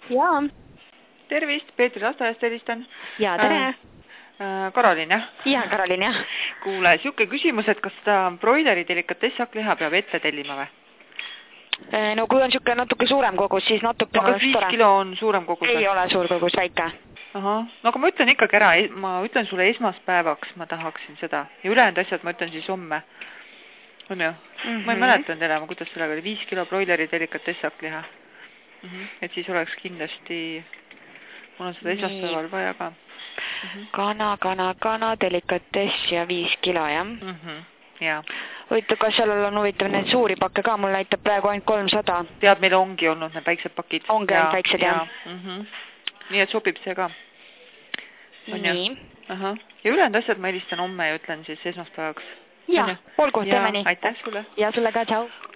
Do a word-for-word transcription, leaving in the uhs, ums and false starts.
Jaa. Tervist, Peetri lasteaiast helistan. Jaa, tere. Äh, Karolin, jah? Jaa, Karolin, jah. Kuule, siuke küsimus, et kas ta broileri delikatessakliha peab ette tellima või? No kui on siuke natuke suurem kogus, siis natuke no, kas viis kilo on suurem kogus? Ei ole suur kogus, väike. Aha, no aga ma ütlen ikkagi ära, ma ütlen sulle esmaspäevaks, ma tahaksin seda. Ja ülejäänud asjad ma ütlen siis homme. On ju? Mm -hmm. Ma ei mäletan teile, kuidas sellega oli viis kilo broileri delikatessakliha. Mm -hmm. Et siis oleks kindlasti, mul on seda esmaspäeval vaja ka. Mm -hmm. Kana, kana, kana, delikatess ja viis kilo, jah? Mm -hmm. Jaa. Huvitav, kas seal on huvitav need suuri pakke ka, mul näitab praegu ainult kolmsada. Tead, meil ongi olnud need väiksed pakid. Ongi ainult väiksed, jah. Mm -hmm. Nii et sobib see ka. Nii. Aha. Ja ülejäänud asjad ma helistan homme ja ütlen siis esmaspäevaks. Jah, olgu, teeme nii. Aitäh sulle. Ja sulle ka, tšau.